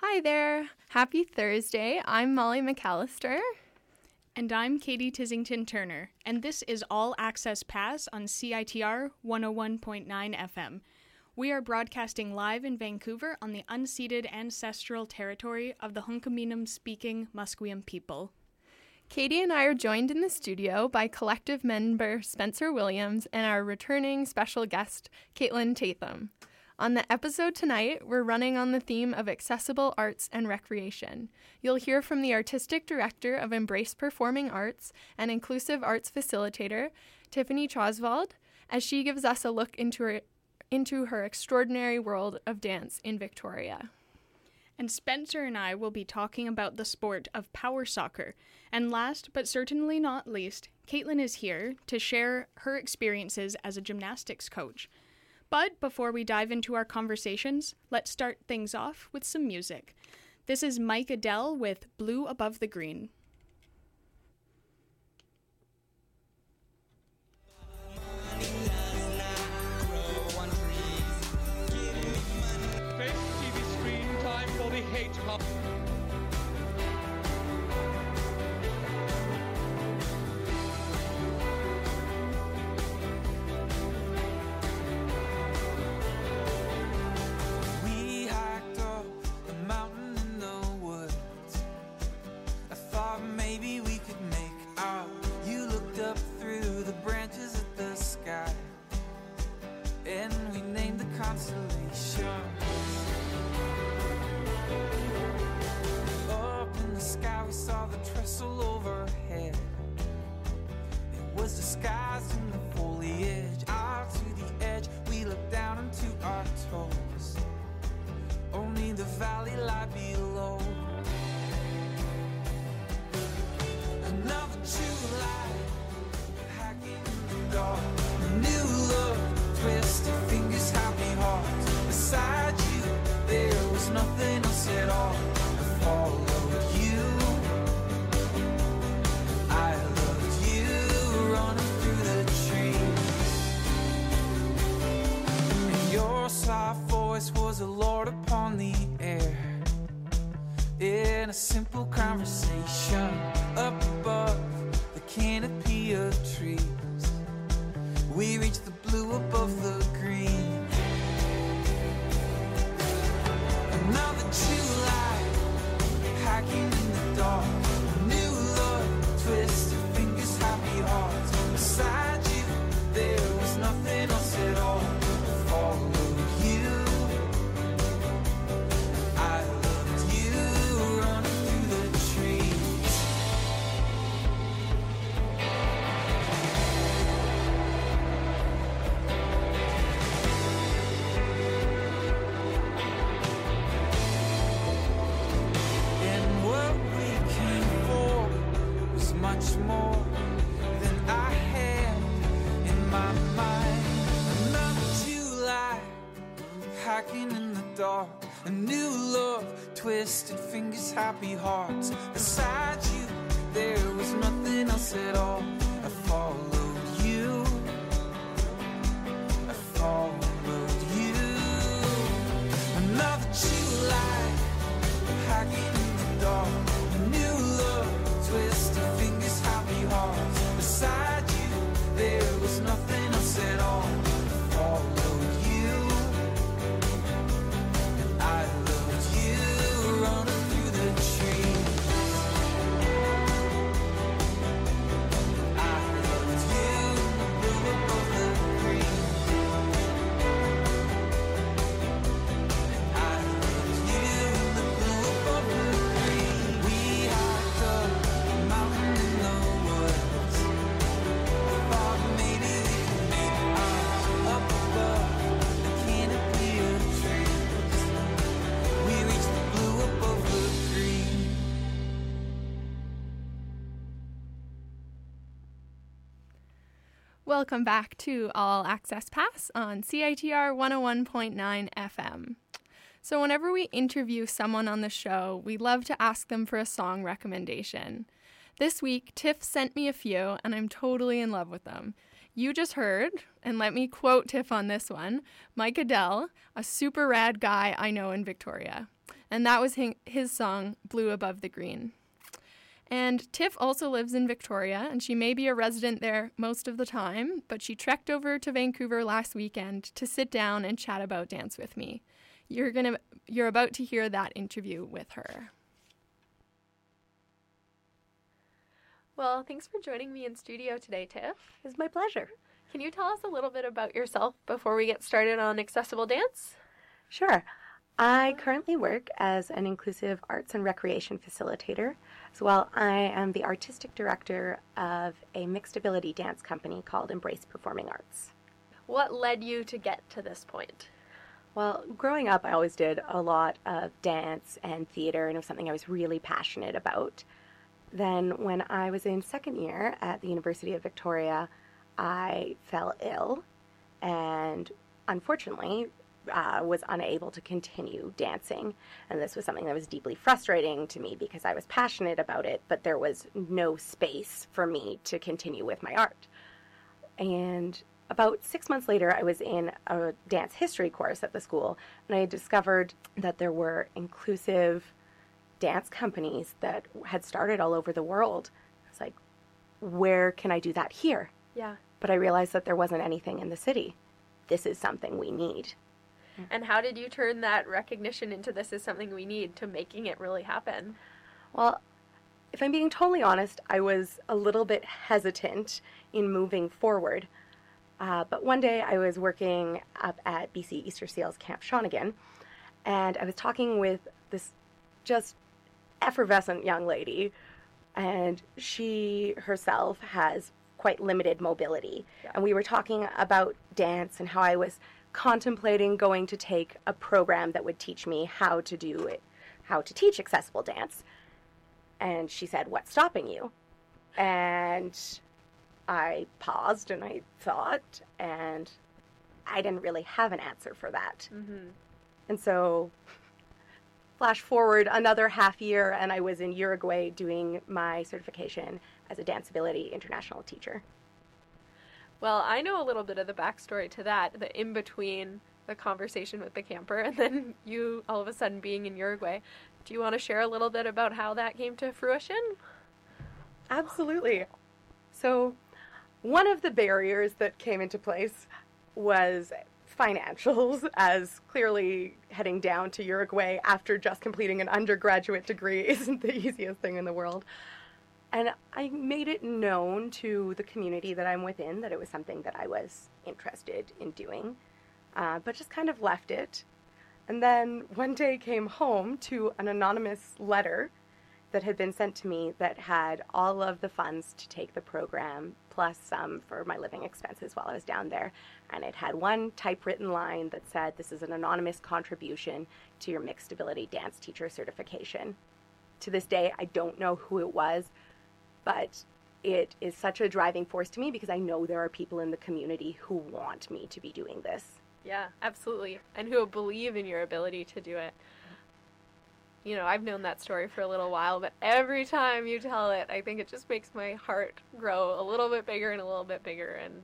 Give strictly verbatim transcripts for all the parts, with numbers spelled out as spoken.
Hi there. Happy Thursday. I'm Molly McAllister. And I'm Katie Tissington Turner, and this is All Access Pass on C I T R one oh one point nine F M. We are broadcasting live in Vancouver on the unceded ancestral territory of the Hunkaminam-speaking Musqueam people. Katie and I are joined in the studio by collective member Spencer Williams and our returning special guest, Caitlin Tatham. On the episode tonight, we're running on the theme of accessible arts and recreation. You'll hear from the artistic director of Embrace Performing Arts and inclusive arts facilitator, Tiffany Trosvald, as she gives us a look into her, into her extraordinary world of dance in Victoria. And Spencer and I will be talking about the sport of power soccer. And last, but certainly not least, Caitlin is here to share her experiences as a gymnastics coach. But before we dive into our conversations, let's start things off with some music. This is Mike Adele with Blue Above the Green. Face T V screen, time for the hate hub. Was a lord upon the air in a simple conversation up above the canopy of trees. We reached the blue above the green. Another July, hacking in the dark. New love, twisted fingers, happy hearts. Beside you, there was nothing else at all. I followed you. Much more than I had in my mind. Another July, hacking in the dark. A new love, twisted fingers, happy hearts. Beside you, there was nothing else at all. I followed you. I followed you. Another July, hacking in the dark. A new love, twisted fingers, happy hearts. Beside you, there was nothing else at all. I followed you, and I loved you, running through the trees. I loved you, the blue above the green. I loved you, the blue above the green. We hiked up a mountain in the woods. I thought maybe we could make ours up above the canopy of trees. We reached the blue above the green. Welcome back to All Access Pass on C I T R one oh one point nine F M. So whenever we interview someone on the show, we love to ask them for a song recommendation. This week, Tiff sent me a few, and I'm totally in love with them. You just heard, and let me quote Tiff on this one, Mike Adele, a super rad guy I know in Victoria. and that was his song, Blue Above the Green. And Tiff also lives in Victoria, and she may be a resident there most of the time, but she trekked over to Vancouver last weekend to sit down and chat about dance with me. You're gonna, you're about to hear that interview with her. Well, thanks for joining me in studio today, Tiff. It's my pleasure. Can you tell us a little bit about yourself before we get started on Accessible Dance? Sure. I currently work as an inclusive arts and recreation facilitator. As well, I am the artistic director of a mixed ability dance company called Embrace Performing Arts. What led you to get to this point? Well, growing up, I always did a lot of dance and theater, and it was something I was really passionate about. Then when I was in second year at the University of Victoria, I fell ill and unfortunately uh, was unable to continue dancing. And this was something that was deeply frustrating to me because I was passionate about it, but there was no space for me to continue with my art. And about six months later, I was in a dance history course at the school, and I discovered that there were inclusive dance companies that had started all over the world. It's like, where can I do that here? Yeah. But I realized that there wasn't anything in the city. This is something we need. And how did you turn that recognition into this is something we need to making it really happen? Well, if I'm being totally honest, I was a little bit hesitant in moving forward. Uh, but one day I was working up at B C Easter Seals Camp Shawnigan, and I was talking with this just effervescent young lady, and she herself has quite limited mobility. Yeah. And we were talking about dance and how I was contemplating going to take a program that would teach me how to do it, how to teach accessible dance. And she said, "What's stopping you?" And I paused and I thought, and I didn't really have an answer for that. Mm-hmm. And so flash forward another half year, and I was in Uruguay doing my certification as a Danceability International teacher. Well, I know a little bit of the backstory to that, the in-between the conversation with the camper and then you all of a sudden being in Uruguay. Do you want to share a little bit about how that came to fruition? Absolutely. So one of the barriers that came into place was financials, as clearly heading down to Uruguay after just completing an undergraduate degree isn't the easiest thing in the world. And I made it known to the community that I'm within that it was something that I was interested in doing, uh, but just kind of left it. And then one day came home to an anonymous letter that had been sent to me that had all of the funds to take the program, plus some for my living expenses while I was down there. And it had one typewritten line that said, "This is an anonymous contribution to your mixed ability dance teacher certification." To this day, I don't know who it was, but it is such a driving force to me because I know there are people in the community who want me to be doing this. Yeah, absolutely. And who believe in your ability to do it. You know, I've known that story for a little while, but every time you tell it, I think it just makes my heart grow a little bit bigger and a little bit bigger. And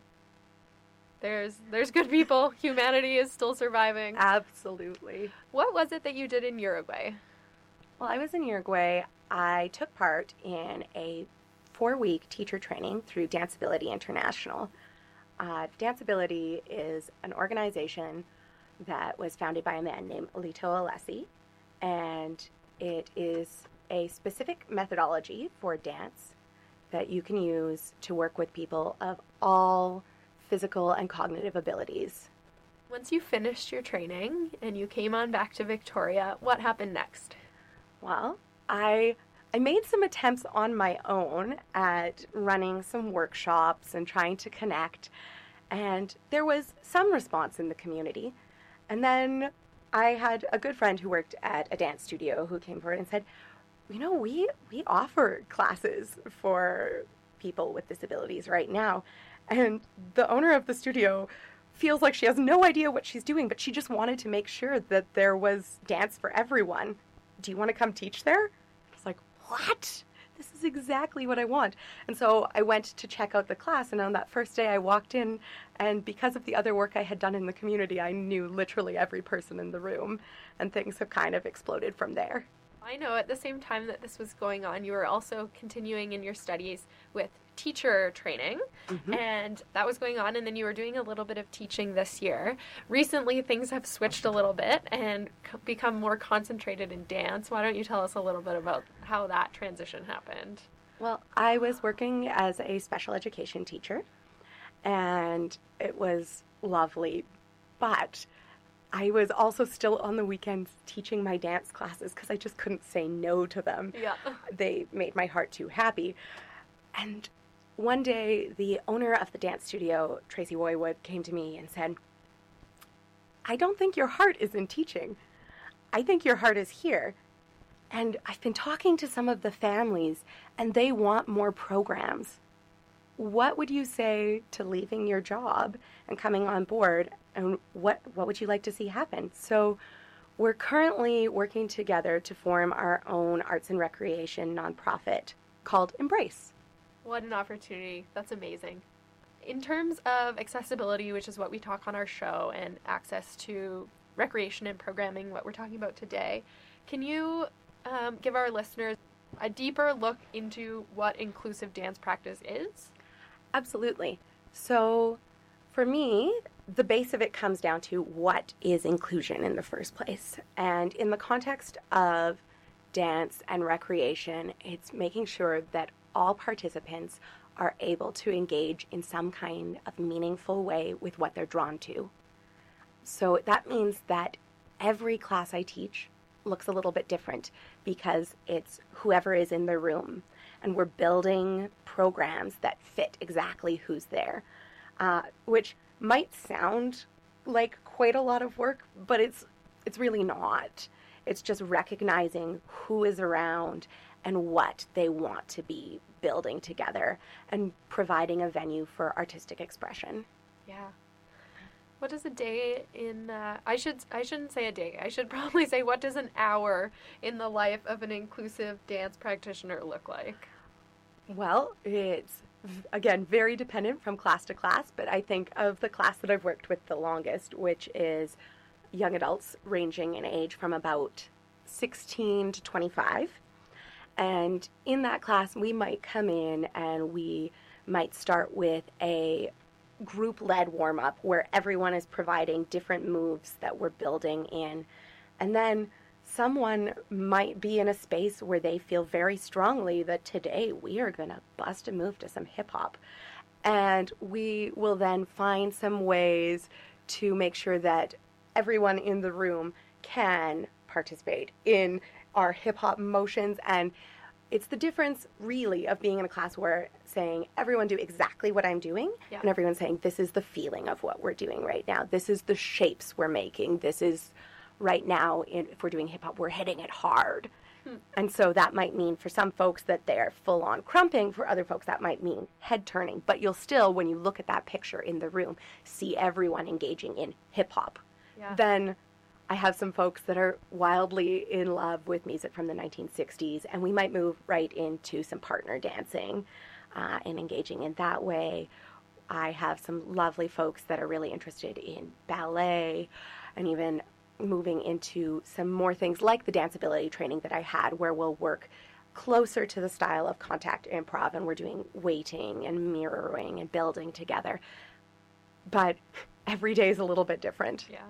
there's there's good people. Humanity is still surviving. Absolutely. What was it that you did in Uruguay? While I was in Uruguay, I took part in a four-week teacher training through Danceability International. Uh, Danceability is an organization that was founded by a man named Alito Alessi, and it is a specific methodology for dance that you can use to work with people of all physical and cognitive abilities. Once you finished your training and you came on back to Victoria, what happened next? Well, I I made some attempts on my own at running some workshops and trying to connect, and there was some response in the community. And then I had a good friend who worked at a dance studio who came forward and said, you know, we, we offer classes for people with disabilities right now. And the owner of the studio feels like she has no idea what she's doing, but she just wanted to make sure that there was dance for everyone. Do you want to come teach there? I was like, what? this is exactly what I want. And so I went to check out the class, and on that first day I walked in, and because of the other work I had done in the community, I knew literally every person in the room, and things have kind of exploded from there. I know at the same time that this was going on, you were also continuing in your studies with teacher training, mm-hmm. and that was going on, and then you were doing a little bit of teaching this year. Recently, things have switched a little bit and c- become more concentrated in dance. Why don't you tell us a little bit about how that transition happened? Well, I was working as a special education teacher, and it was lovely, but I was also still on the weekends teaching my dance classes because I just couldn't say no to them. Yeah. They made my heart too happy. And one day, the owner of the dance studio, Tracy Woywood, came to me and said, I don't think your heart is in teaching. I think your heart is here. And I've been talking to some of the families, and they want more programs. What would you say to leaving your job and coming on board, and what, what would you like to see happen? So we're currently working together to form our own arts and recreation nonprofit called Embrace. What an opportunity. That's amazing. In terms of accessibility, which is what we talk on our show, and access to recreation and programming, what we're talking about today, can you um, give our listeners a deeper look into what inclusive dance practice is? Absolutely. So for me, the base of it comes down to what is inclusion in the first place. And in the context of dance and recreation, it's making sure that all participants are able to engage in some kind of meaningful way with what they're drawn to. So that means that every class I teach looks a little bit different because it's whoever is in the room. And we're building programs that fit exactly who's there, uh, which might sound like quite a lot of work, but it's it's really not. It's just recognizing who is around and what they want to be building together and providing a venue for artistic expression. Yeah. What does a day in, uh, I should, I shouldn't say a day, I should probably say what does an hour in the life of an inclusive dance practitioner look like? Well, it's, again, very dependent from class to class, but I think of the class that I've worked with the longest, which is young adults ranging in age from about sixteen to twenty-five. And in that class, we might come in and we might start with a group-led warm-up where everyone is providing different moves that we're building in. And then someone might be in a space where they feel very strongly that today we are going to bust a move to some hip-hop. And we will then find some ways to make sure that everyone in the room can participate in our hip-hop motions. And it's the difference, really, of being in a class where saying, everyone do exactly what I'm doing, yeah. and everyone saying, this is the feeling of what we're doing right now. This is the shapes we're making. This is, right now, in, if we're doing hip-hop, we're hitting it hard. Hmm. And so that might mean for some folks that they're full-on crumping. For other folks, that might mean head-turning. But you'll still, when you look at that picture in the room, see everyone engaging in hip-hop. Yeah. Then I have some folks that are wildly in love with music from the nineteen sixties, and we might move right into some partner dancing uh, and engaging in that way. I have some lovely folks that are really interested in ballet, and even moving into some more things like the danceability training that I had, where we'll work closer to the style of contact improv, and we're doing weighting and mirroring and building together. But every day is a little bit different. Yeah.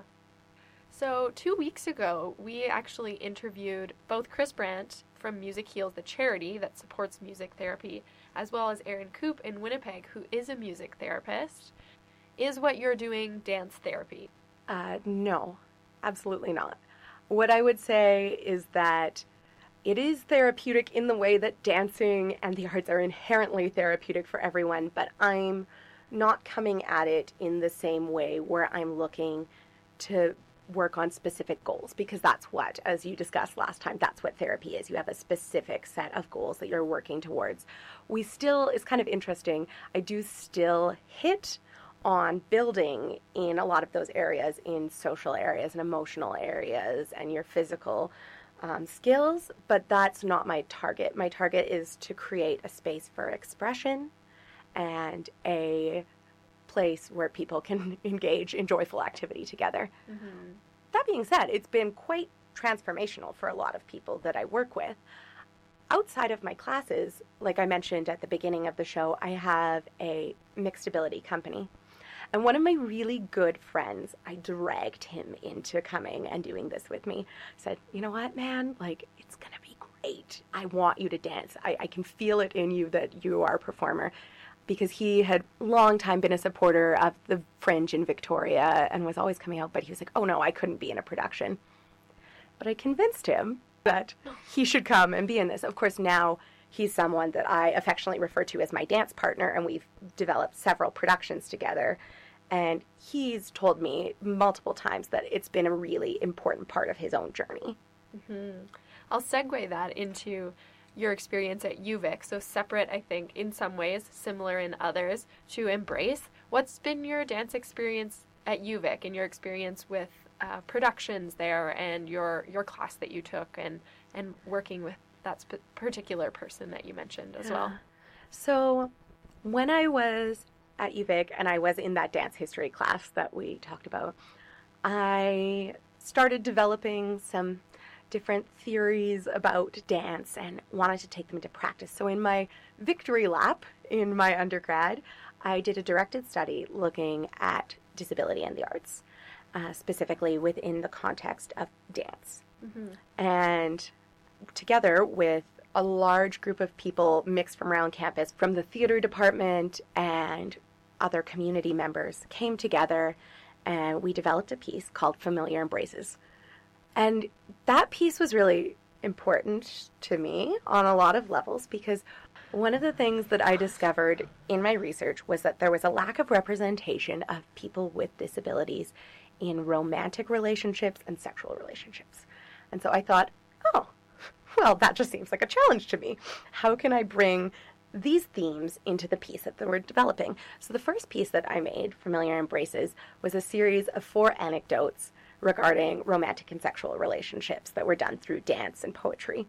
So two weeks ago, we actually interviewed both Chris Brandt from Music Heals, the charity that supports music therapy, as well as Erin Coop in Winnipeg, who is a music therapist. Is what you're doing dance therapy? Uh, no, absolutely not. What I would say is that it is therapeutic in the way that dancing and the arts are inherently therapeutic for everyone, but I'm not coming at it in the same way where I'm looking to work on specific goals, because that's what, as you discussed last time, that's what therapy is. You have a specific set of goals that you're working towards. We still, it's kind of interesting, I do still hit on building in a lot of those areas, in social areas and emotional areas and your physical um, skills, but that's not my target. My target is to create a space for expression and a place where people can engage in joyful activity together. Mm-hmm. That being said, it's been quite transformational for a lot of people that I work with. Outside of my classes, like I mentioned at the beginning of the show, I have a mixed ability company. And one of my really good friends, I dragged him into coming and doing this with me. I said, you know what, man, like, it's going to be great. I want you to dance. I, I can feel it in you that you are a performer. Because he had long time been a supporter of the Fringe in Victoria and was always coming out, but he was like, oh no, I couldn't be in a production. But I convinced him that he should come and be in this. Of course, now he's someone that I affectionately refer to as my dance partner, and we've developed several productions together. And he's told me multiple times that it's been a really important part of his own journey. Mm-hmm. I'll segue that into your experience at U V I C, so separate, I think, in some ways, similar in others, to Embrace. What's been your dance experience at U V I C and your experience with uh, productions there and your your class that you took and, and working with that sp- particular person that you mentioned as yeah. well? So when I was at U V I C and I was in that dance history class that we talked about, I started developing some different theories about dance and wanted to take them into practice. So in my victory lap in my undergrad, I did a directed study looking at disability in the arts, uh, specifically within the context of dance. Mm-hmm. And together with a large group of people mixed from around campus, from the theater department and other community members, came together and we developed a piece called Familiar Embraces. And that piece was really important to me on a lot of levels because one of the things that I discovered in my research was that there was a lack of representation of people with disabilities in romantic relationships and sexual relationships. And so I thought, oh, well, that just seems like a challenge to me. How can I bring these themes into the piece that we're developing? So the first piece that I made, Familiar Embraces, was a series of four anecdotes regarding romantic and sexual relationships that were done through dance and poetry.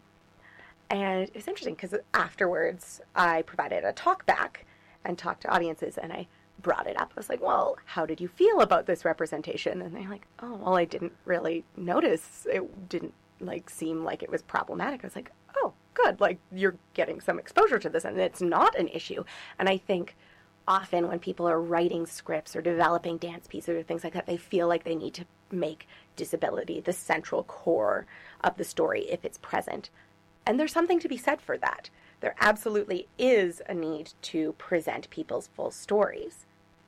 And it's interesting because afterwards I provided a talk back and talked to audiences and I brought it up. I was like, well, how did you feel about this representation? And they're like, oh, well, I didn't really notice. It didn't like seem like it was problematic. I was like, oh, good. Like you're getting some exposure to this and it's not an issue. And I think often when people are writing scripts or developing dance pieces or things like that, they feel like they need to make disability the central core of the story if it's present. And there's something to be said for that. There absolutely is a need to present people's full stories.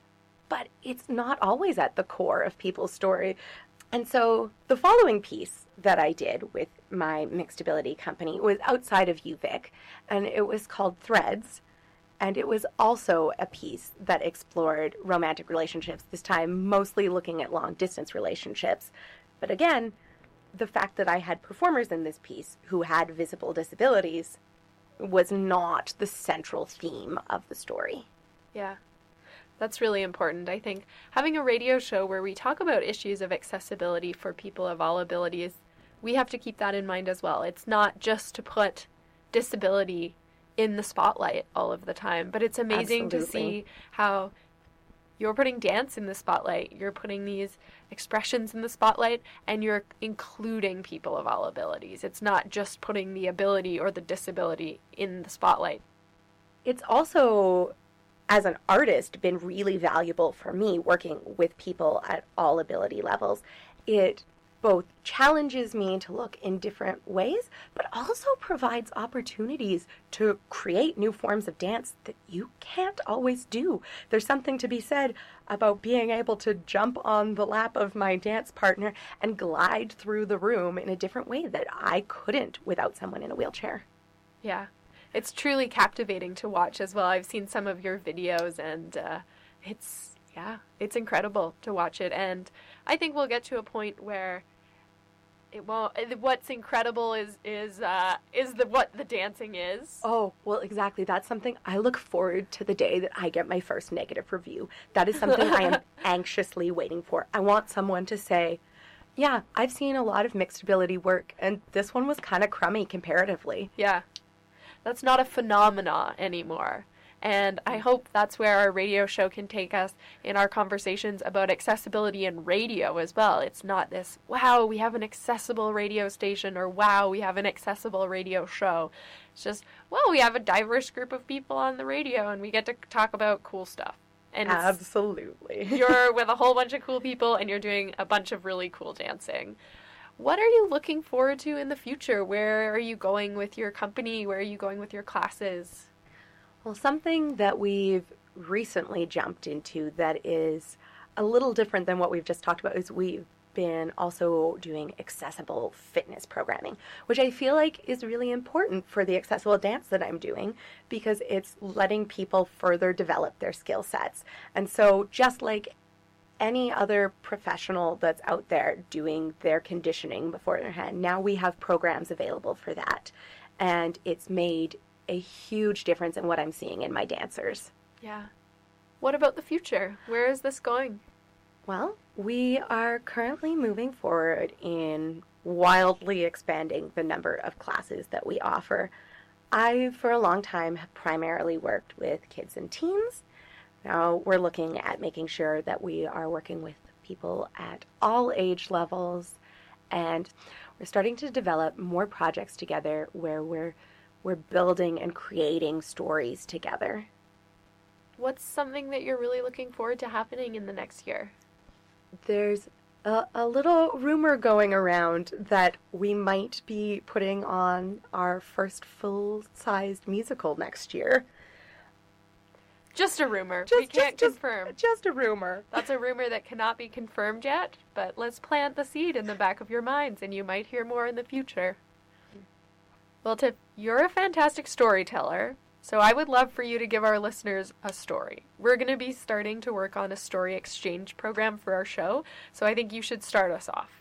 But it's not always at the core of people's story. And so the following piece that I did with my mixed ability company was outside of U V I C, and it was called Threads. And it was also a piece that explored romantic relationships, this time mostly looking at long-distance relationships. But again, the fact that I had performers in this piece who had visible disabilities was not the central theme of the story. Yeah, that's really important. I think having a radio show where we talk about issues of accessibility for people of all abilities, we have to keep that in mind as well. It's not just to put disability in the spotlight all of the time, but it's amazing Absolutely. to see how you're putting dance in the spotlight, you're putting these expressions in the spotlight, and you're including people of all abilities. It's not just putting the ability or the disability in the spotlight. It's also, as an artist, been really valuable for me working with people at all ability levels. It both challenges me to look in different ways, but also provides opportunities to create new forms of dance that you can't always do. There's something to be said about being able to jump on the lap of my dance partner and glide through the room in a different way that I couldn't without someone in a wheelchair. Yeah, it's truly captivating to watch as well. I've seen some of your videos and uh, it's, yeah, it's incredible to watch it. And I think we'll get to a point where It won't. What's incredible is is uh, is the what the dancing is. Oh, well, exactly. That's something I look forward to the day that I get my first negative review. That is something I am anxiously waiting for. I want someone to say, Yeah, I've seen a lot of mixed ability work, and this one was kind of crummy comparatively. Yeah. That's not a phenomena anymore. And I hope that's where our radio show can take us in our conversations about accessibility in radio as well. It's not this, wow, we have an accessible radio station, or wow, we have an accessible radio show. It's just, well, we have a diverse group of people on the radio and we get to talk about cool stuff. And it's- Absolutely. you're with a whole bunch of cool people and you're doing a bunch of really cool dancing. What are you looking forward to in the future? Where are you going with your company? Where are you going with your classes? Well, something that we've recently jumped into that is a little different than what we've just talked about is we've been also doing accessible fitness programming, which I feel like is really important for the accessible dance that I'm doing because it's letting people further develop their skill sets. And so just like any other professional that's out there doing their conditioning beforehand, now we have programs available for that. And it's made a huge difference in what I'm seeing in my dancers. Yeah. What about the future? Where is this going? Well, we are currently moving forward in wildly expanding the number of classes that we offer. I, for a long time, have primarily worked with kids and teens. Now we're looking at making sure that we are working with people at all age levels, and we're starting to develop more projects together where we're we're building and creating stories together. What's something that you're really looking forward to happening in the next year? There's a, a little rumor going around that we might be putting on our first full-sized musical next year. Just a rumor. Just, we can't just, confirm. Just, just a rumor. That's a rumor that cannot be confirmed yet, but let's plant the seed in the back of your minds and you might hear more in the future. Well, Tiff, you're a fantastic storyteller, so I would love for you to give our listeners a story. We're going to be starting to work on a story exchange program for our show, so I think you should start us off.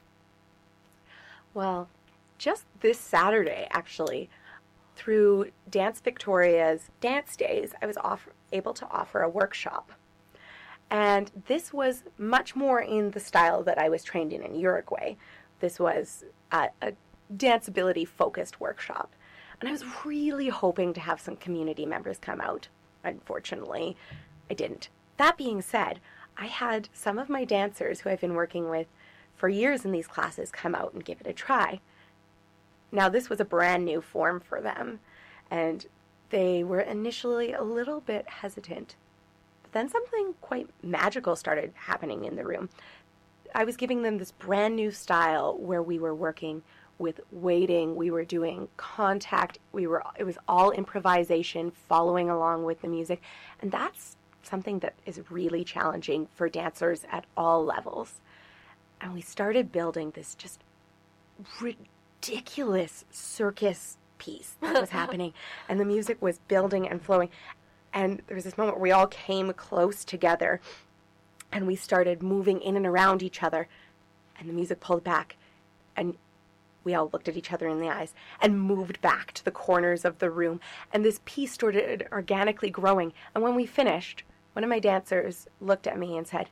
Well, just this Saturday, actually, through Dance Victoria's Dance Days, I was off- able to offer a workshop. And this was much more in the style that I was trained in in Uruguay. This was a, a danceability-focused workshop. And I was really hoping to have some community members come out. Unfortunately, I didn't. That being said, I had some of my dancers who I've been working with for years in these classes come out and give it a try. Now, this was a brand new form for them, and they were initially a little bit hesitant. But then something quite magical started happening in the room. I was giving them this brand new style where we were working with waiting, we were doing contact, we were it was all improvisation, following along with the music, and that's something that is really challenging for dancers at all levels. And we started building this just ridiculous circus piece that was happening, and the music was building and flowing, and there was this moment where we all came close together and we started moving in and around each other, and the music pulled back, and we all looked at each other in the eyes and moved back to the corners of the room. And this piece started organically growing. And when we finished, one of my dancers looked at me and said,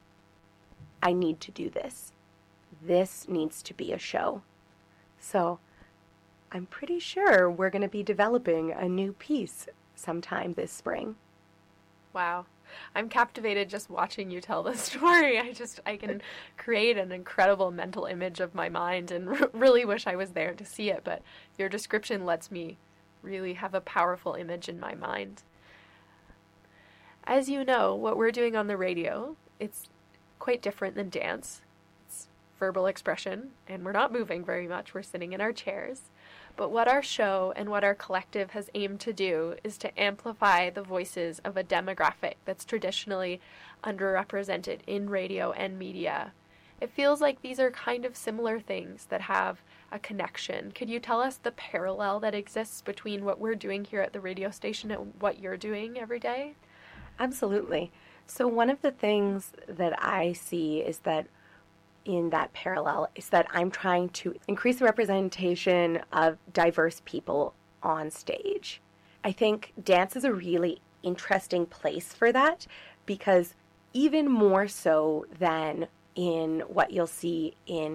I need to do this. This needs to be a show. So I'm pretty sure we're going to be developing a new piece sometime this spring. Wow. I'm captivated just watching you tell this story. I just, I can create an incredible mental image of my mind and r- really wish I was there to see it, but your description lets me really have a powerful image in my mind. As you know, what we're doing on the radio, it's quite different than dance. It's verbal expression, and we're not moving very much. We're sitting in our chairs. But what our show and what our collective has aimed to do is to amplify the voices of a demographic that's traditionally underrepresented in radio and media. It feels like these are kind of similar things that have a connection. Could you tell us the parallel that exists between what we're doing here at the radio station and what you're doing every day? Absolutely. So one of the things that I see is that in that parallel is that I'm trying to increase the representation of diverse people on stage. I think dance is a really interesting place for that because even more so than in what you'll see in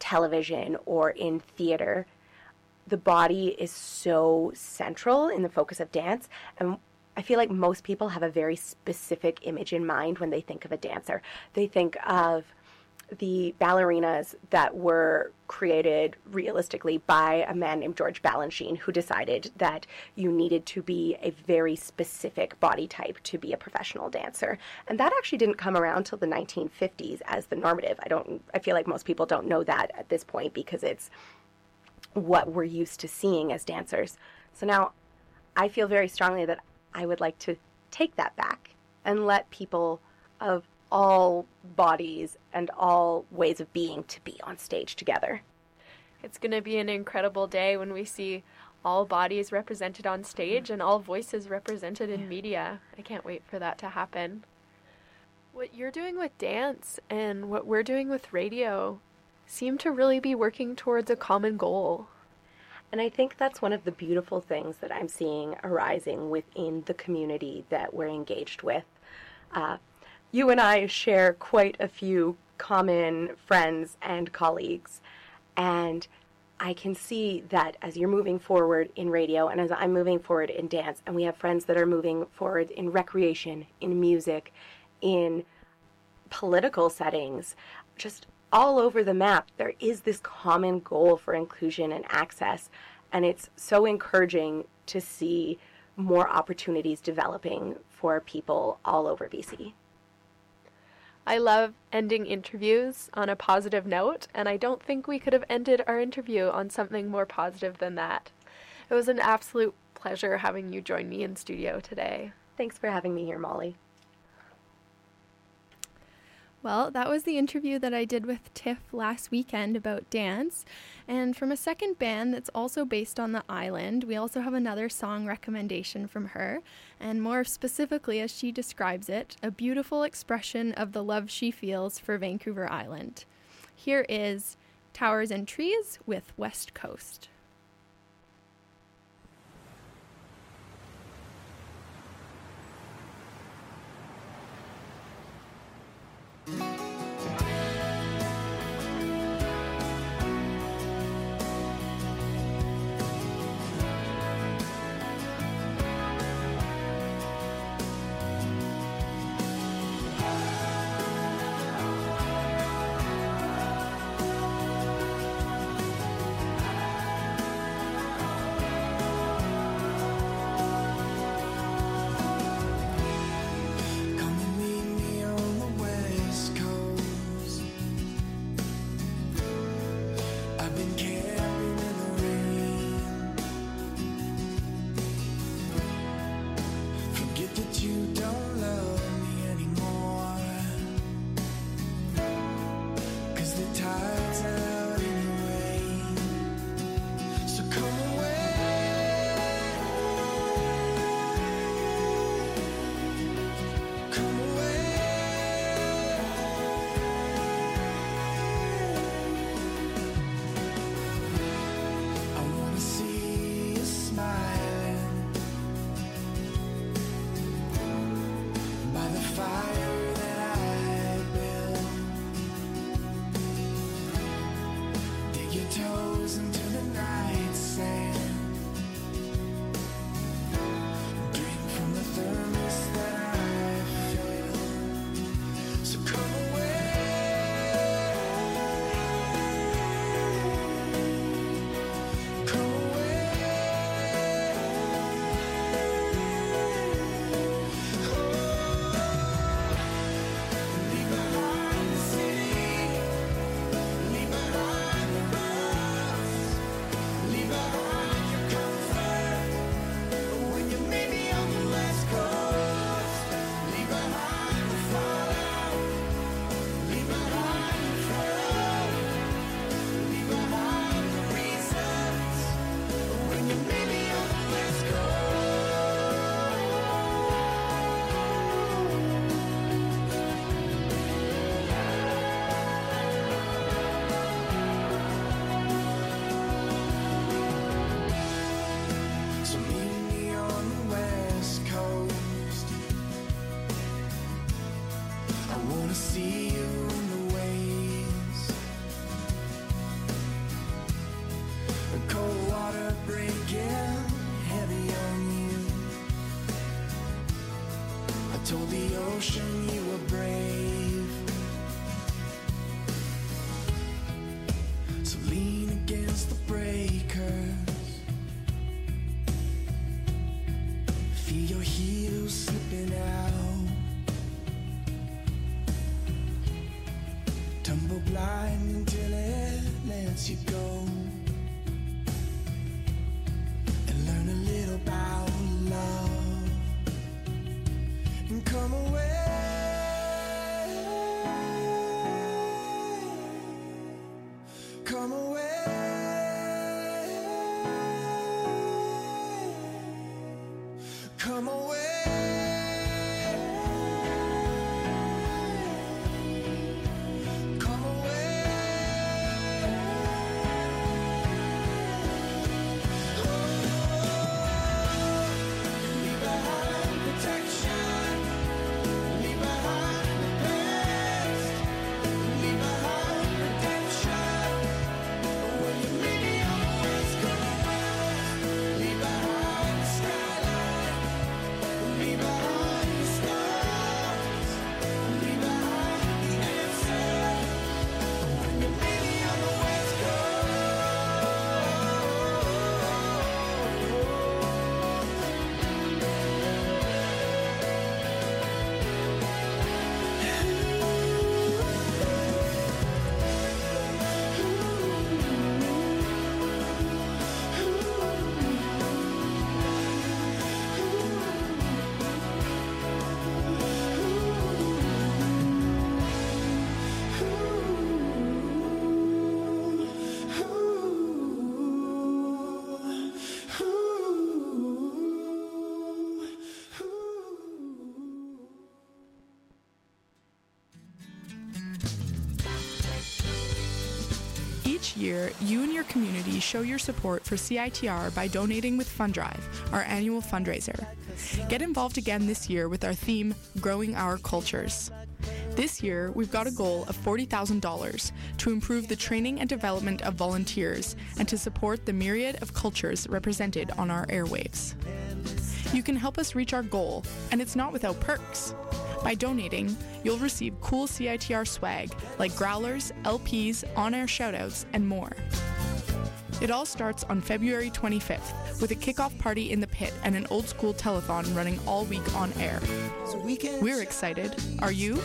television or in theater, the body is so central in the focus of dance. And I feel like most people have a very specific image in mind when they think of a dancer. They think of the ballerinas that were created realistically by a man named George Balanchine, who decided that you needed to be a very specific body type to be a professional dancer. And that actually didn't come around till the nineteen fifties as the normative. I don't, I feel like most people don't know that at this point because it's what we're used to seeing as dancers. So now I feel very strongly that I would like to take that back and let people of all bodies and all ways of being to be on stage together. It's going to be an incredible day when we see all bodies represented on stage and all voices represented in media. I can't wait for that to happen. What you're doing with dance and what we're doing with radio seem to really be working towards a common goal. And I think that's one of the beautiful things that I'm seeing arising within the community that we're engaged with. Uh, you and I share quite a few common friends and colleagues, and I can see that as you're moving forward in radio and as I'm moving forward in dance, and we have friends that are moving forward in recreation, in music, in political settings, just all over the map, there is this common goal for inclusion and access, and it's so encouraging to see more opportunities developing for people all over B C. I love ending interviews on a positive note, and I don't think we could have ended our interview on something more positive than that. It was an absolute pleasure having you join me in studio today. Thanks for having me here, Molly. Well, that was the interview that I did with Tiff last weekend about dance. And from a second band that's also based on the island, we also have another song recommendation from her. And more specifically, as she describes it, a beautiful expression of the love she feels for Vancouver Island. Here is Towers and Trees with West Coast. ocean you were brave. So lean against the breakers. Feel your heels slipping out. Tumble blind until it lets you go. And learn a little about love. And come away. Come away. Come away. Come away. Leave behind protection. Leave behind the past. Leave behind redemption. When you meet me on the west coast, leave behind the skyline. Leave behind the stars. Leave behind the answer. When you meet me on the west Each year, you and your community show your support for C I T R by donating with FundDrive, our annual fundraiser. Get involved again this year with our theme, Growing Our Cultures. This year, we've got a goal of forty thousand dollars to improve the training and development of volunteers and to support the myriad of cultures represented on our airwaves. You can help us reach our goal, and it's not without perks. By donating, you'll receive cool C I T R swag like growlers, L Ps, on-air shoutouts, and more. It all starts on February twenty-fifth with a kickoff party in the pit and an old-school telethon running all week on air. We're excited. Are you?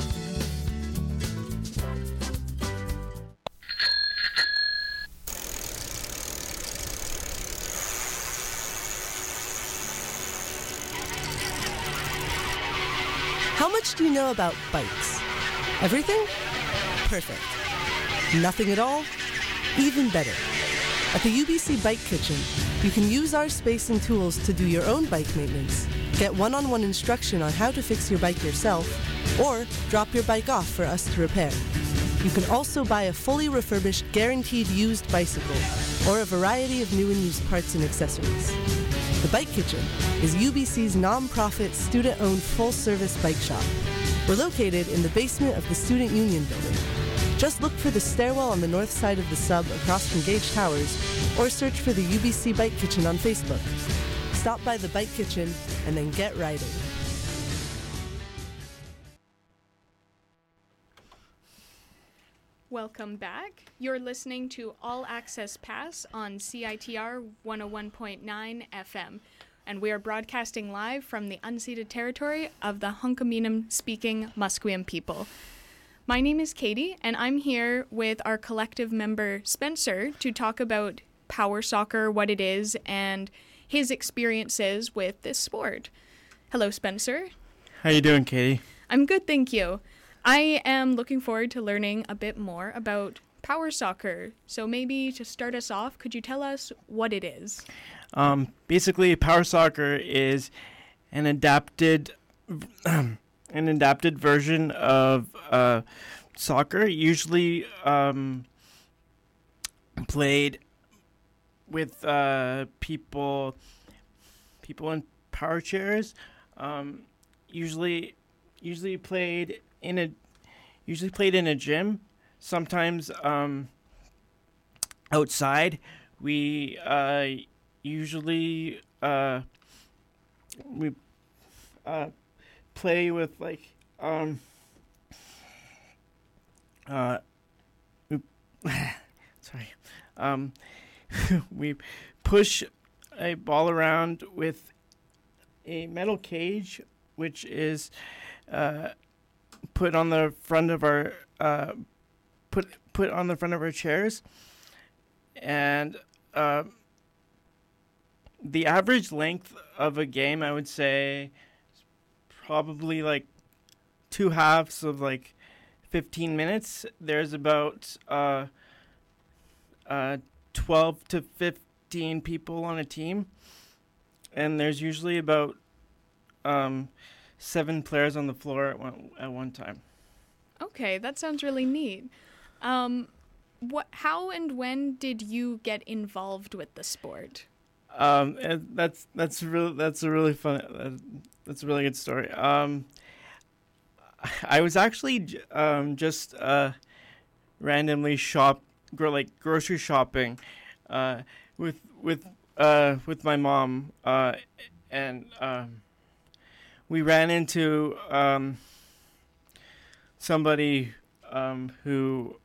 How much do you know about bikes? Everything? Perfect. Nothing at all? Even better. At the U B C Bike Kitchen, you can use our space and tools to do your own bike maintenance, get one-on-one instruction on how to fix your bike yourself, or drop your bike off for us to repair. You can also buy a fully refurbished, guaranteed used bicycle, or a variety of new and used parts and accessories. The Bike Kitchen is U B C's non-profit, student-owned, full-service bike shop. We're located in the basement of the Student Union building. Just look for the stairwell on the north side of the sub across from Gage Towers, or search for the U B C Bike Kitchen on Facebook. Stop by the Bike Kitchen and then get riding. Welcome back. You're listening to All Access Pass on C I T R one oh one point nine F M, and we are broadcasting live from the unceded territory of the Hunkaminam-speaking Musqueam people. My name is Katie, and I'm here with our collective member Spencer to talk about power soccer, what it is, and his experiences with this sport. Hello, Spencer. How you doing, Katie? I'm good, thank you. I am looking forward to learning a bit more about power soccer. So maybe to start us off, could you tell us what it is? Um, basically, power soccer is an adapted, an adapted version of uh, soccer, usually um, played with uh, people, people in power chairs. Um, usually, usually played in a, usually played in a gym. Sometimes um, outside. We uh, usually uh, we uh, play with like um uh sorry um we push a ball around with a metal cage, which is uh put on the front of our uh put put on the front of our chairs, and uh the average length of a game, I would say, is probably like two halves of like fifteen minutes. There's about uh, uh, twelve to fifteen people on a team, and there's usually about um, seven players on the floor at one, at one time. Okay, that sounds really neat. Um, what? How and when did you get involved with the sport? Um, and that's that's really that's a really fun uh, that's a really good story. Um, I was actually j- um just uh randomly shop gro- like grocery shopping, uh with with uh with my mom, uh and um we ran into um somebody um who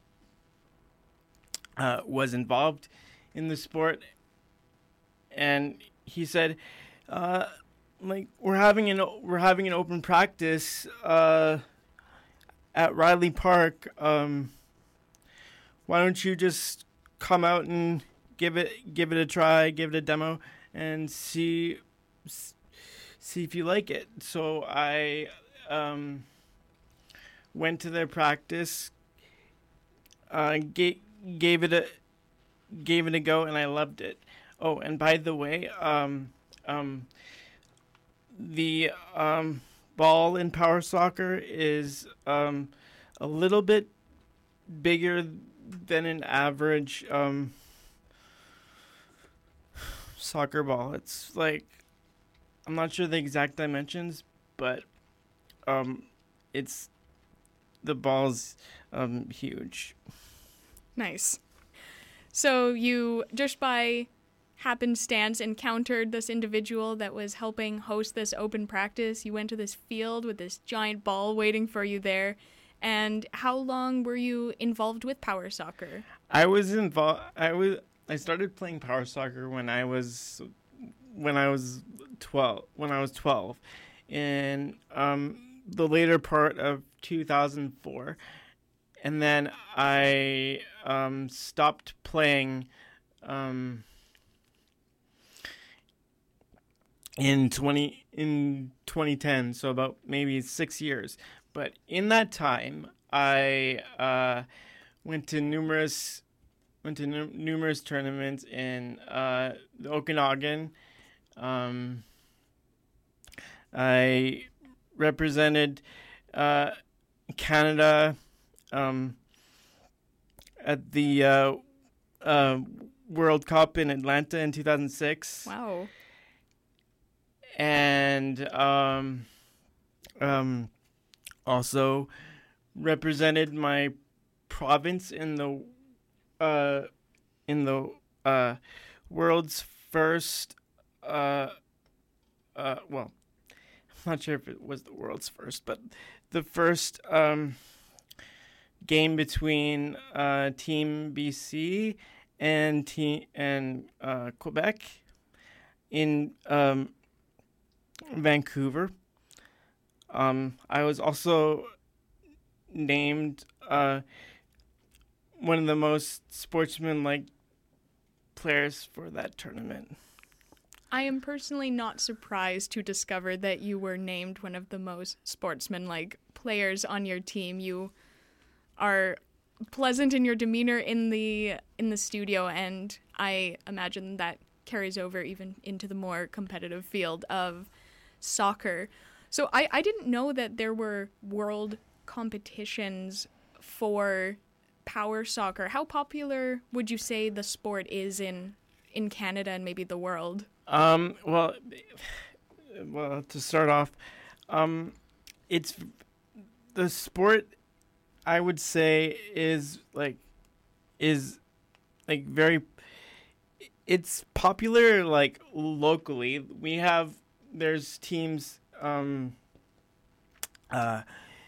uh was involved in the sport. And he said, uh, like we're having an we're having an open practice uh, at Riley Park. Um, why don't you just come out and give it give it a try, give it a demo, and see see if you like it? So I um, went to their practice, uh, gave gave it a gave it a go, and I loved it. Oh, and by the way, um, um, the um, ball in power soccer is um, a little bit bigger than an average um, soccer ball. It's like, I'm not sure the exact dimensions, but um, it's the ball's um, huge. Nice. So you, just by happenstance, encountered this individual that was helping host this open practice. You went to this field with this giant ball waiting for you there. And how long were you involved with power soccer? I was involved. I was. I started playing power soccer when I was, when I was twelve. When I was twelve, in um, the later part of two thousand four, and then I um, stopped playing. Um, In twenty in twenty ten, so about maybe six years. But in that time, I uh, went to numerous went to nu- numerous tournaments in uh, the Okanagan. Um, I represented uh, Canada um, at the uh, uh, World Cup in Atlanta in two thousand six. Wow. And um, um, also represented my province in the uh, in the uh, world's first. Uh, uh, well, I'm not sure if it was the world's first, but the first um, game between uh, Team B C and team and uh, Quebec in. Um, Vancouver. Um, I was also named uh, one of the most sportsmanlike players for that tournament. I am personally not surprised to discover that you were named one of the most sportsmanlike players on your team. You are pleasant in your demeanor in the in the studio, and I imagine that carries over even into the more competitive field of soccer. So I, I didn't know that there were world competitions for power soccer. How popular would you say the sport is in in Canada and maybe the world? Um, well, well, to start off, um, it's the sport. I would say is like is like very. It's popular like locally. We have there's teams um, uh,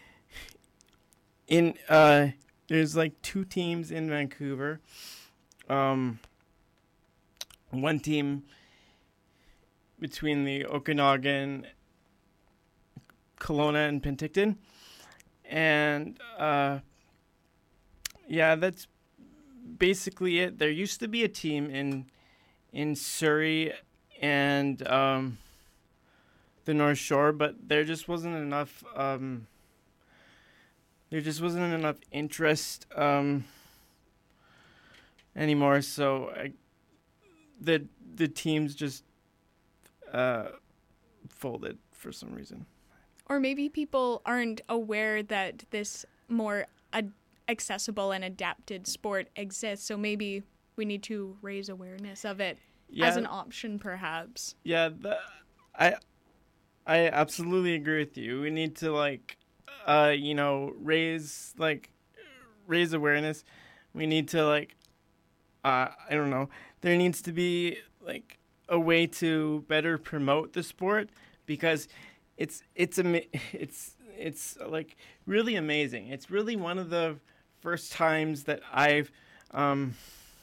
in uh, there's like two teams in Vancouver. Um, one team between the Okanagan, Kelowna, and Penticton, and uh, yeah, that's basically it. There used to be a team in in Surrey and um, the North Shore, but there just wasn't enough. Um, there just wasn't enough interest um, anymore. So I, the the teams just uh, folded for some reason. Or maybe people aren't aware that this more ad- accessible and adapted sport exists. So maybe we need to raise awareness of it Yeah. as an option, perhaps. Yeah, the, I I absolutely agree with you. We need to like, uh, you know, raise like raise awareness. We need to like, uh, I don't know. There needs to be like a way to better promote the sport because it's it's ama- it's it's like really amazing. It's really one of the first times that I've um,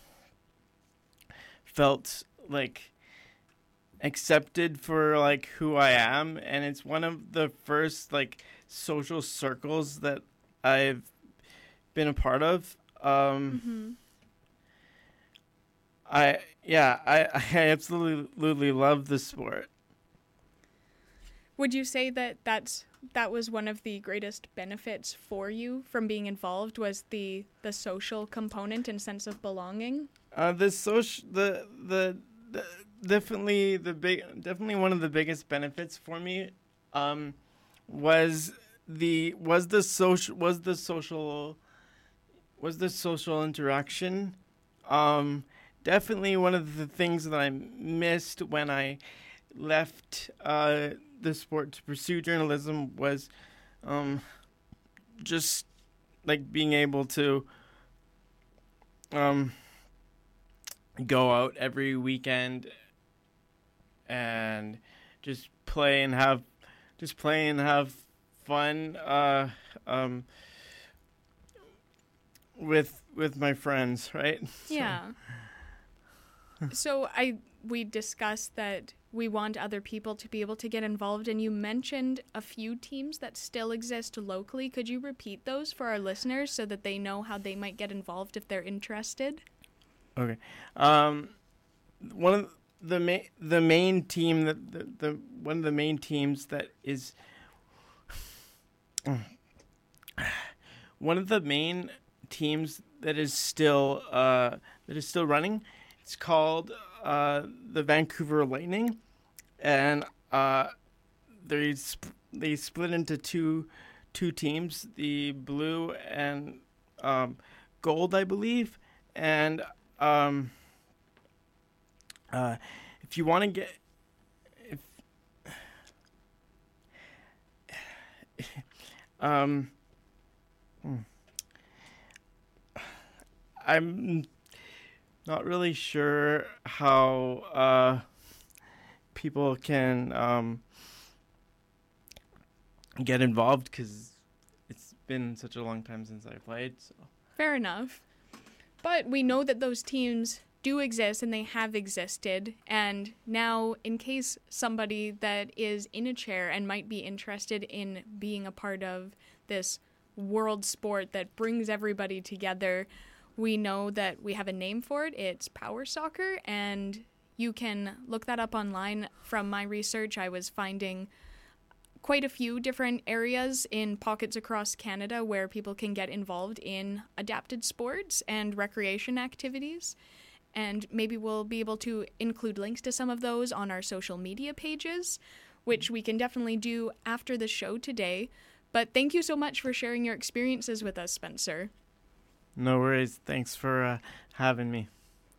felt like accepted for like who I am, and it's one of the first like social circles that I've been a part of. Um, Mm-hmm. I yeah, I I absolutely love the sport. Would you say that that's that was one of the greatest benefits for you from being involved, was the the social component and sense of belonging? Uh, the social the, the the definitely the big definitely one of the biggest benefits for me um was the was the social was the social was the social interaction. Um definitely one of the things that I missed when I left uh the sport to pursue journalism was um just like being able to um go out every weekend and just play and have just play and have fun uh um with with my friends, right? Yeah. So I we discussed that we want other people to be able to get involved, and you mentioned a few teams that still exist locally. Could you repeat those for our listeners so that they know how they might get involved if they're interested? Okay. Um, one of the main the main team that the, the one of the main teams that is one of the main teams that is still uh, that is still running. It's called uh, the Vancouver Lightning, and uh, they sp- they split into two two teams, the blue and um, gold, I believe, and um, uh, if you want to get if um, hmm. I'm not really sure how uh, people can um, get involved because it's been such a long time since I played. So Fair enough. But we know that those teams do exist and they have existed. And now, in case somebody that is in a chair and might be interested in being a part of this world sport that brings everybody together, we know that we have a name for it. It's Power Soccer, and you can look that up online. From my research, I was finding quite a few different areas in pockets across Canada where people can get involved in adapted sports and recreation activities. And maybe we'll be able to include links to some of those on our social media pages, which we can definitely do after the show today. But thank you so much for sharing your experiences with us, Spencer. no worries. Thanks for uh, having me.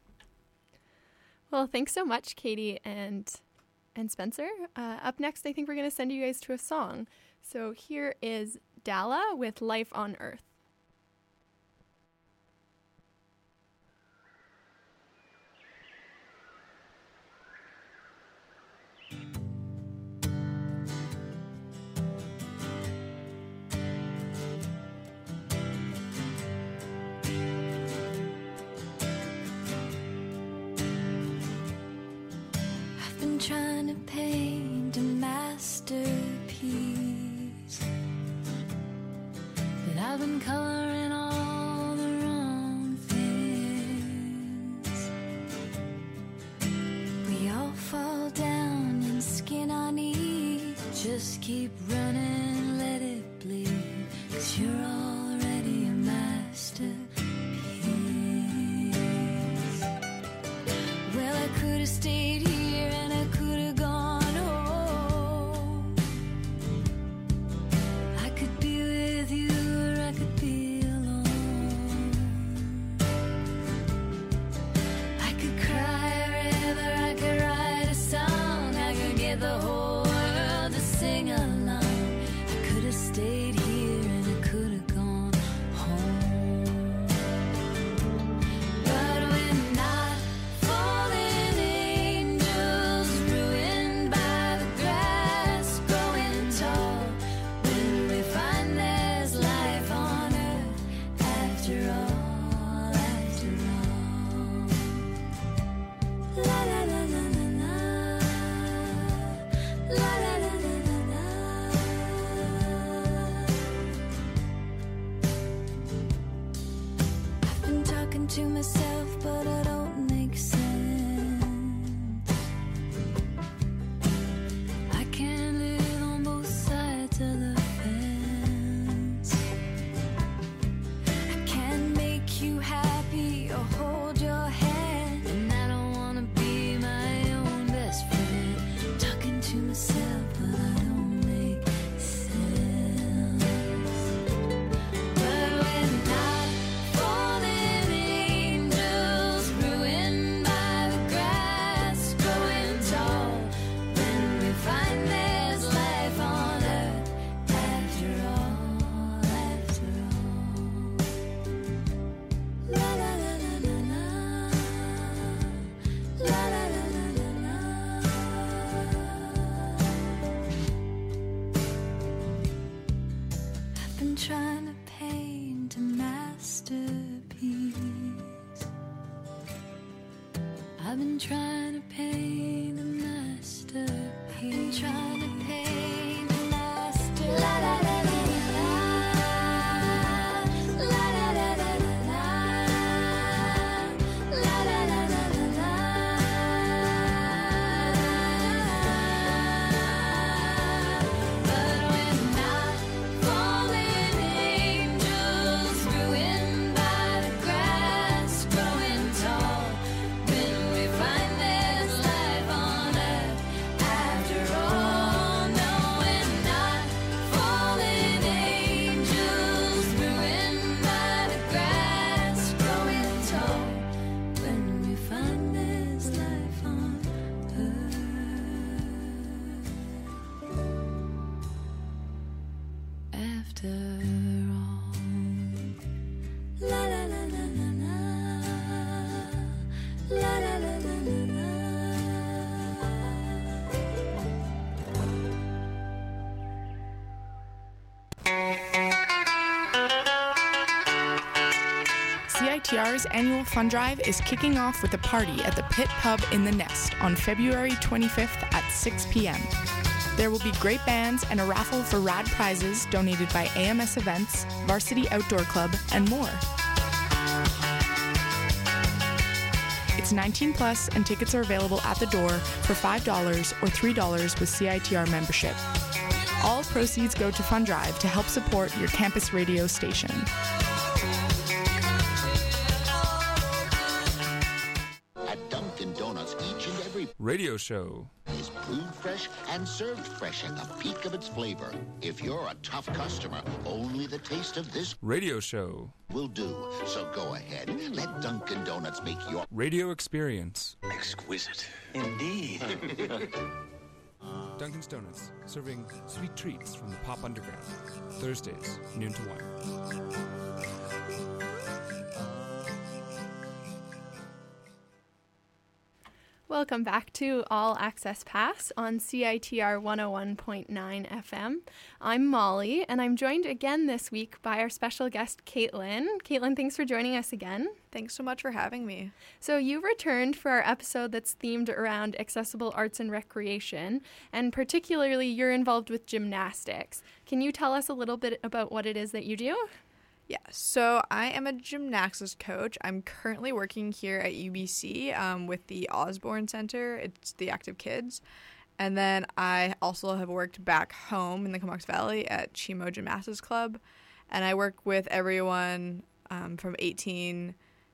Well, thanks so much, Katie and and Spencer. Uh, up next, I think we're going to send you guys to a song. So here is Dalla with Life on Earth. been trying to paint a masterpiece, but I've been coloring all the wrong things. We all fall down and skin our knees. Just keep running, let it bleed, 'cause you're already a masterpiece. Well, I could have stayed here and I could have gone home. I could be with you or I could be alone. I could cry a river, I could write a song, I could get the whole world to sing along. I could have stayed here and I could have gone home. But we're not fallen angels, ruined by the grass growing tall. When we find there's life on earth, after all, after all. La la la la la la. La la la la la la. I've been talking to myself, but I don't make sense. I can't live on both sides of the fence. I can't make you happy or hold your hand, and I don't wanna be my own best friend. Talking to myself, but I don't make sense. But we're not fallen angels, ruined by the grass growing tall. When we find there's life on earth, after all, after all. La la la la la la. La la la la la la. I've been trying to paint a masterpiece. I've been trying to paint a masterpiece. Trying to paint a masterpiece. La la la la la la. La la la la la la. La la la la la la. But we're not fallen angels, ruined by the grass growing tall. When we find there's life on earth, after all. No, we're not fallen angels, ruined by the grass growing tall. When we find there's life on earth, after all. La la la la la la. La la la la la la. C I T R's annual fun drive is kicking off with a party at the Pit Pub in the Nest on February twenty-fifth at six p.m. There will be great bands and a raffle for rad prizes donated by A M S Events, Varsity Outdoor Club, and more. It's nineteen plus and tickets are available at the door for five dollars or three dollars with C I T R membership. All proceeds go to Fun Drive to help support your campus radio station. At Dunkin' Donuts, each and every Radio show is brewed fresh and served fresh at the peak of its flavor. If you're a tough customer, only the taste of this radio show will do. So go ahead, let Dunkin' Donuts make your radio experience exquisite. Indeed. Dunkin's Donuts, serving sweet treats from the Pop Underground. Thursdays, noon to one. Welcome back to All Access Pass on C I T R one oh one point nine F M. I'm Molly, and I'm joined again this week by our special guest, Caitlin. Caitlin, thanks for joining us again. Thanks so much for having me. So you returned for our episode that's themed around accessible arts and recreation, and particularly you're involved with gymnastics. Can you tell us a little bit about what it is that you do? Yeah, so I am a gymnastics coach. I'm currently working here at U B C um, with the Osborne Center. It's the Active Kids. And then I also have worked back home in the Comox Valley at Chimo Gymnastics Club. And I work with everyone um, from eighteen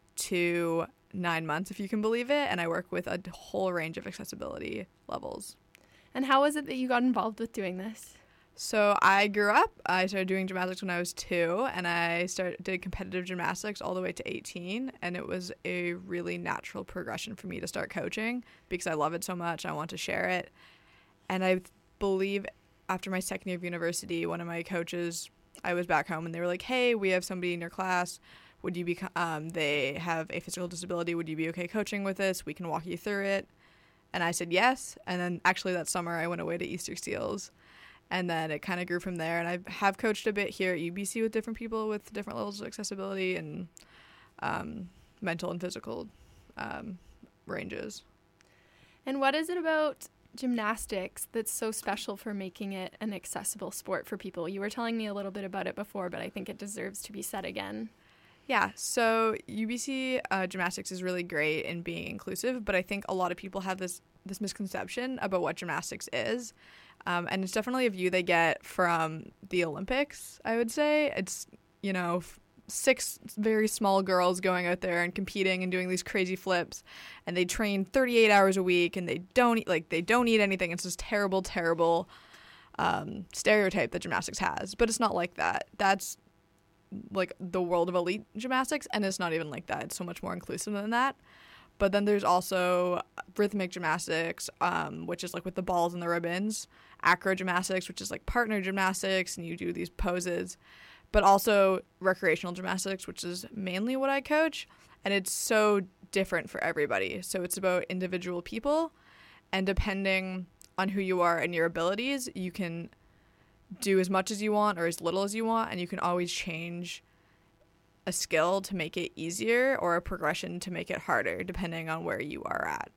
to nine months, if you can believe it. And I work with a whole range of accessibility levels. And how was it that you got involved with doing this? So I grew up, I started doing gymnastics when I was two, and I started did competitive gymnastics all the way to eighteen, and it was a really natural progression for me to start coaching because I love it so much, I want to share it. And I believe after my second year of university, one of my coaches, I was back home, and they were like, hey, we have somebody in your class, would you be, um, they have a physical disability, would you be okay coaching with us? We can walk you through it. And I said yes, and then actually that summer I went away to Easter Seals. And then it kind of grew from there. And I have coached a bit here at U B C with different people with different levels of accessibility and um, mental and physical um, ranges. And what is it about gymnastics that's so special for making it an accessible sport for people? You were telling me a little bit about it before, but I think it deserves to be said again. Yeah, so U B C uh, gymnastics is really great in being inclusive, but I think a lot of people have this, this misconception about what gymnastics is. Um, and it's definitely a view they get from the Olympics, I would say. It's, you know, f- six very small girls going out there and competing and doing these crazy flips. And they train thirty-eight hours a week, and they don't eat, like, they don't eat anything. It's this terrible, terrible um, stereotype that gymnastics has. But it's not like that. That's, like, the world of elite gymnastics, and it's not even like that. It's so much more inclusive than that. But then there's also rhythmic gymnastics, um, which is like with the balls and the ribbons, acro gymnastics, which is like partner gymnastics, and you do these poses, but also recreational gymnastics, which is mainly what I coach, and it's so different for everybody. So it's about individual people, and depending on who you are and your abilities, you can do as much as you want or as little as you want, and you can always change a skill to make it easier or a progression to make it harder, depending on where you are at.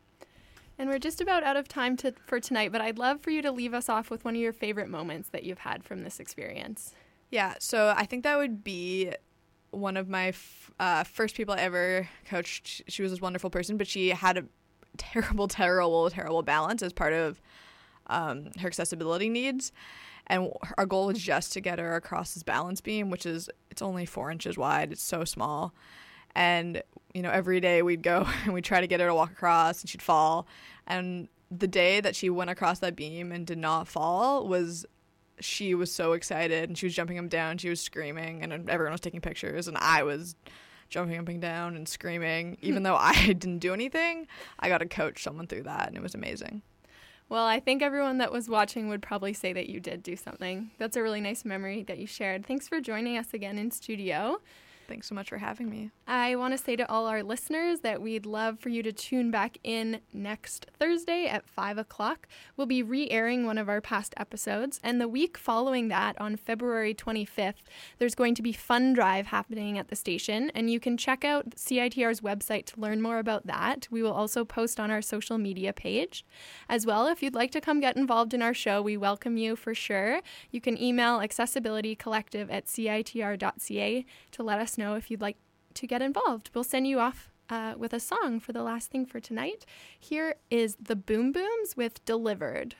And we're just about out of time to, for tonight, but I'd love for you to leave us off with one of your favorite moments that you've had from this experience. Yeah, so I think that would be one of my f- uh, first people I ever coached. She was this wonderful person, but she had a terrible, terrible, terrible balance as part of um, her accessibility needs. And our goal was just to get her across this balance beam, which is, it's only four inches wide. It's so small. And, you know, every day we'd go and we'd try to get her to walk across, and she'd fall. And the day that she went across that beam and did not fall was, she was so excited, and she was jumping up and down. She was screaming, and everyone was taking pictures, and I was jumping up and down and screaming. Even though I didn't do anything, I got to coach someone through that, and it was amazing. Well, I think everyone that was watching would probably say that you did do something. That's a really nice memory that you shared. Thanks for joining us again in studio. Thanks so much for having me. I want to say to all our listeners that we'd love for you to tune back in next Thursday at five o'clock. We'll be re-airing one of our past episodes, and the week following that, on February twenty-fifth, there's going to be Fun Drive happening at the station, and you can check out C I T R's website to learn more about that. We will also post on our social media page. As well, if you'd like to come get involved in our show, we welcome you for sure. You can email accessibilitycollective at C I T R dot C A to let us know if you'd like to get involved. We'll send you off uh, with a song for the last thing for tonight. Here is the Boom Booms with Delivered.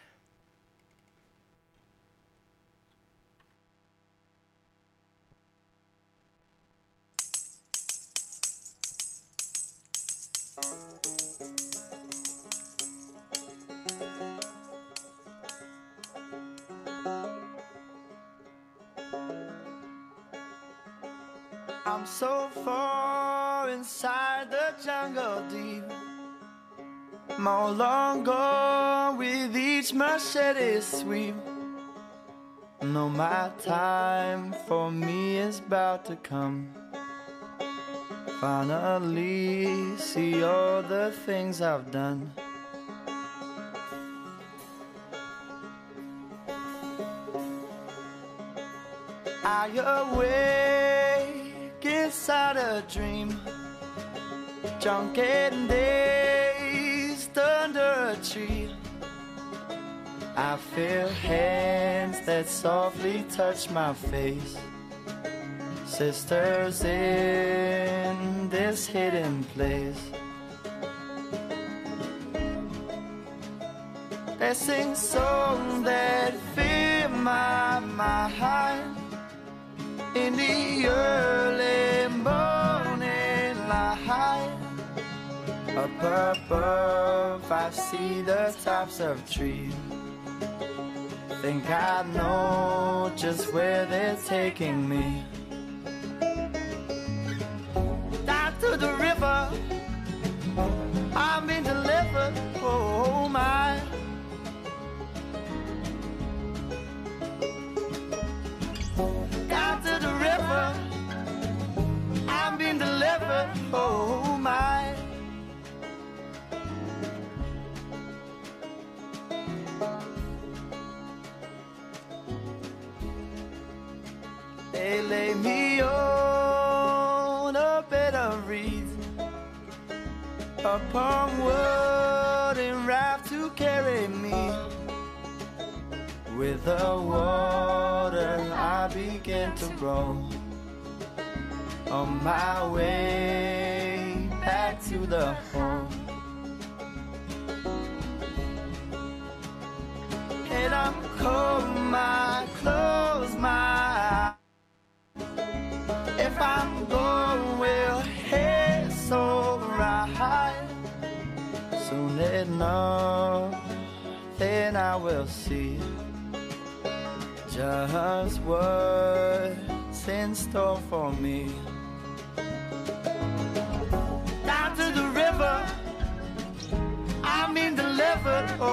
I'm so far inside the jungle deep, more long gone with each machete sweep. No, my time for me is about to come. Finally see all the things I've done. I awake inside a dream, drunk and dazed under a tree. I feel hands that softly touch my face, sisters in this hidden place. They sing songs that fill my mind in the early morning light. Up above I see the tops of trees. Think I know just where they're taking me. Down to the river, I'm being delivered, oh my. Down to the river, I'm being delivered, oh my. They lay me on a bed of reeds, upon wood and raft to carry me. With the water I began to roll on my way back to the home. And I'm cold, my close my eyes. If I'm going, we'll head so right. Soon enough, then I will see just what's in store for me. Down to the river, I'm being delivered, oh